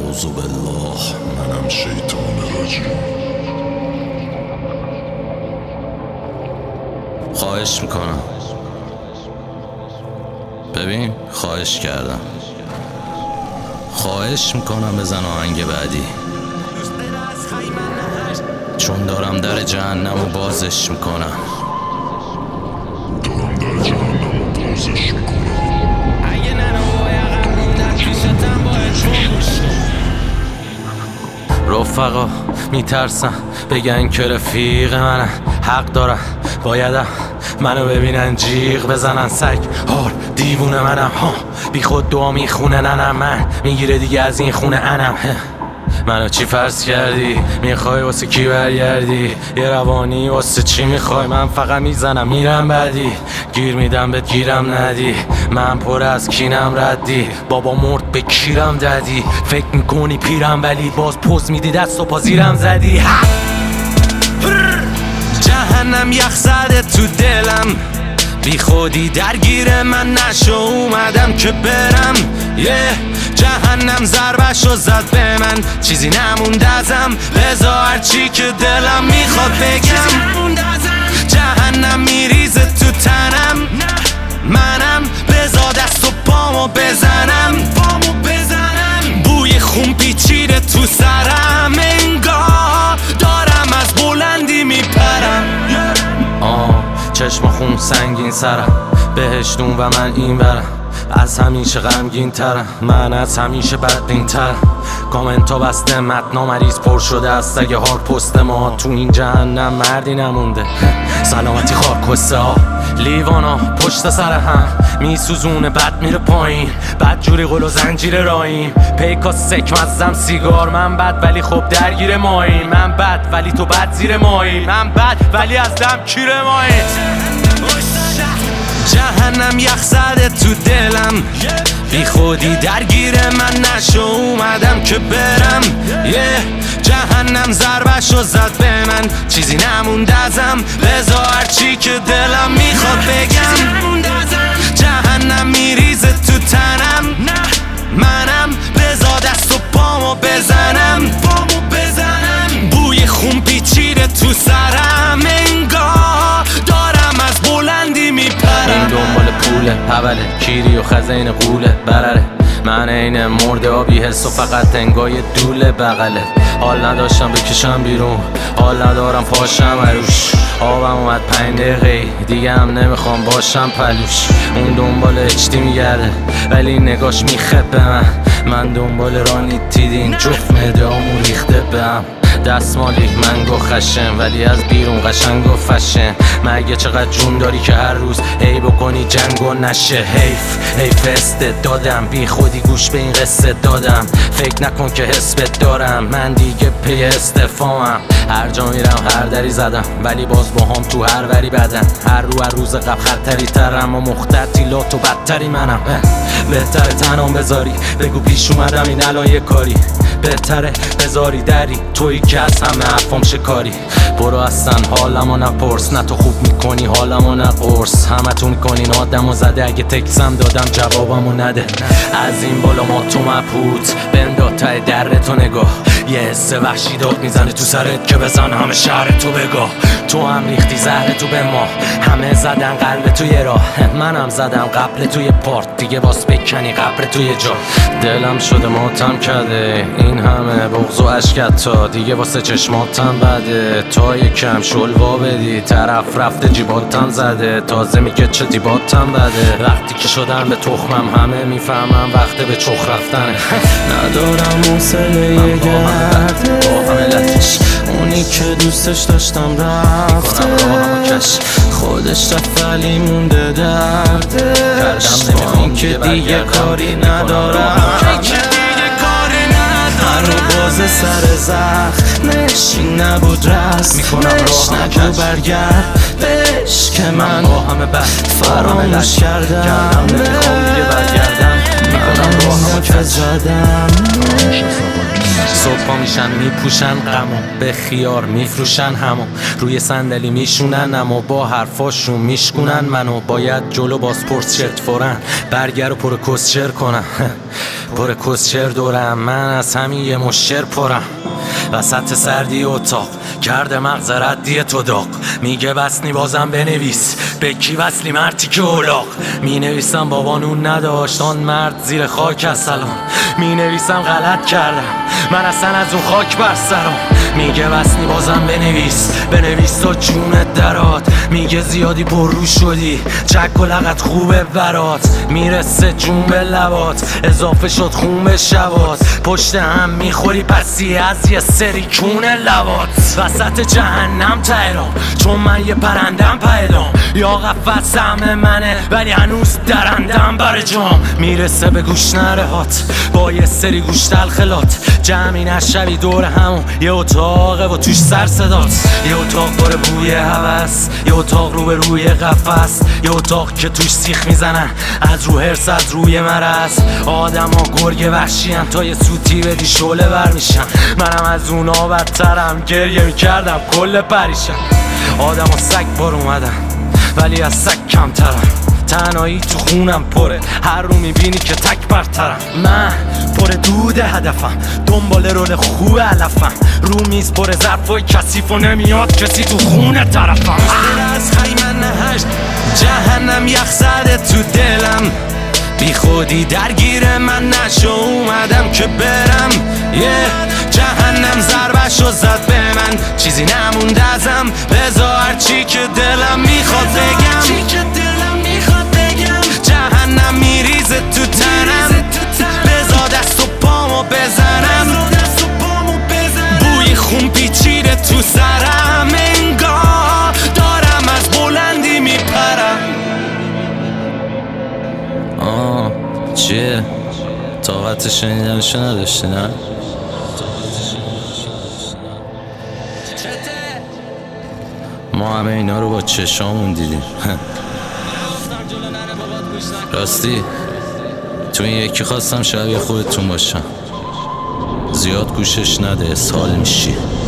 اعوذ بالله منم شیطان رجیم. خواهش میکنم ببین، خواهش کردم، خواهش میکنم بزن آهنگ بعدی، چون دارم در جهنم و بازش میکنم. رفقا میترسن بگن که رفیق منن، حق دارن، بایدم منو ببینن جیغ بزنن. سگ هار دیوونه منم ها، بی خود دعا میخونه ننم، من میگیره دیگه از این خونه انم. منو چی فرض کردی؟ میخوای واسه کی برگردی؟ یه روانی واسه چی میخوای؟ من فقط میزنم میرم بعدی، گیر میدم بهت گیرم ندی، من پر از کینم ردی، بابا مرد به کیرم دادی، فکر میکنی پیرم ولی باز پوز میدی دست و پا زیرم زدی. جهنم یخ زده تو دلم، بی خودی درگیر من نشو، اومدم که برم. جهنم ضربشو زد به من، چیزی نموند ازم، بذار هرچی که دلم میخواد بگم. جهنم میریزه تو تنم، منم بذار دست و پامو بزنم. بوی خون پیچیده تو سرم، انگار دارم از بلندی میپرم. چشم خون سنگین سرم، بهشتون و من این برم، از همیشه غمگین ترم، من از همیشه بدبین ترم. کامنتا بسته، متنا مریض پر شده از سگ هار پست ما، تو این جهنم مردی نمونده، سلامتی خاکسته ها، لیوانا پشت سر هم میسوزونه، بد میره پایین، بد جوری قل و زنجیر راییم، پیکا سک مزم سیگار. من بد ولی خب درگیر مایی، من بد ولی تو بد زیر مایی، من بد ولی از دم کیر مایی. جهنم یخ زده تو دلم، بی خودی درگیر من نشو، اومدم که برم. جهنم ضربشو زد به من، چیزی نموند ازم، بذار هرچی که دلم میخواد بگم. جهنم میریزه تو تنم، منم بذار دست و پامو بزنم. بوی خون پیچیده تو سرم، انگار دارم از بلندی میپرم. این دنبال پوله، حوله، کیری و خزین قوله برره، من این مرده آبی حس و فقط انگای دوله بغله. حال نداشتم بکشم بیرون، حال ندارم پاشم عروش، آبم اومد 5 دقیقه دیگه هم نمیخوام باشم پلوش. اون دنبال اچتی میگرده ولی نگاش میخبه من دنبال رانی تیدین، جفت مدامو ریخته بهم. دستمالی منگو خشن ولی از بیرون قشنگ و فشن، مگه چقدر جون داری که هر روز هی بکنی جنگ و نشه؟ حیف استعدادم، بی خودی گوش به این قصه دادم، فکر نکن که حسبت دارم، من دیگه پی استفامم. هر جا میرم هر دری زدم ولی باز با هم تو هر وری بدن، هر روز قبل خطری ترم و مختتی لات و بدتری منم. بهتره تنام بذاری بگو پیش اومدم این الان یه کاری، بهتره بذاری دری تویی که از همه حرفام شکاری. برو اصلا حالمو نپرس، نه تو خوب میکنی حالمو نقرس، همه تو میکنین آدمو زده، اگه تکسم دادم جوابمو نده. از این بالا ما تو مبهوت بندا ته درتو نگاه، یه حس وحشی داد میزنه تو سرت که بزن همه شهر تو بگاه. تو هم ریختی زهر تو به ما، همه زدن قلب توی راه، منم زدم قبل توی پارت، دیگه باس بکنی قبر توی جا. دلم شده ماتم کرده، این همه بغض و عشقت تا دیگه واسه چشماتم بده، تا یکم شلوا بدی طرف رفته جیباتم زده، تازه میگه چه دیباتم بده. وقتی که شدن به تخمم همه میفهمم وقت به چخ رفتنه. ندارم حوصله گردش، اونی که دوستش داشتم رفتش، خودش رفت ولی مونده دردش، با که دیگه کاری ندارم، هنو باز سر زخمش این نبود رسمش، نگو برگرد بهش که من فراموش کردم، میکنم راهمو که زدم. صبح میشن میپوشن غمو، به خیار میفروشن همو، روی صندلی میشونن اما با حرفاشون میشکنن منو. باید جلو بازپرس شرط فورن برگر و پر کسچر کنن. پر کسچر دورم، من از همین یه مشتر پرم. وسط سردی اتاق کرده مغز ردی تو داغ. میگه بسنی بازم بنویس، به کی وصلی مرتی که اولاغ. می نویسم بابا نون نداشت آن مرد زیر خاک از سلام. می نویسم غلط کردم من اصلا از اون خاک بر سرم. میگه بسنی بازم بنویس تا جونت درات. میگه زیادی پر رو شدی چک و لغت خوبه برات. میرسه جون به لبات اضافه شد خون به شبات. پشت هم میخوری پسی از یه سری کونه لبات. وسط جهنم تهرام چون من یه پرندم پیدام. یا قفص سهم منه ولی هنوز درندم بر جام. میرسه به گوش نرهات با یه سری گوش تلخلات. جمعی نشوی دور همون یه اتاقه و توش سر صدات. یه اتاق پر بوی هوس، یه اتاق رو به روی قفس. یه اتاق که توش سیخ میزنن از رو هرس از روی مرض. آدم ها گرگ وحشین تا یه سوتی بدی شعله بر میشن. منم از اونا بدترم گریه میکردم کل پریشم. آدم ها سگ بار اومدن ولی از سگ کمترم. تنهایی تو خونم پره هر رو میبینی که تک برترم. من پر دود هدفم دنبال رول خوب علفم. رو میز پر ظرفای کثیف و نمیاد کسی تو خونه طرفم. از خیمن نهشت جهنم یخ زده تو دلم. بی خودی درگیر من نشو اومدم که برم. جهنم ضربشو زد به من چیزی نمونده ازم. بذار هرچی که دلم میخواد بگم. جهنم میریزه تو تنم. بذار دست و پامو بزنم. بوی خون پیچیده تو سرم. انگار دارم از بلندی میپرم. چیه؟ طاقت شنیدنشو نداشتی نه؟ ما همه اینا رو با چشامون دیدیم. راستی تو این یکی خواستم شبیه خودتون باشم. زیاد گوشش نده اسهال میشی.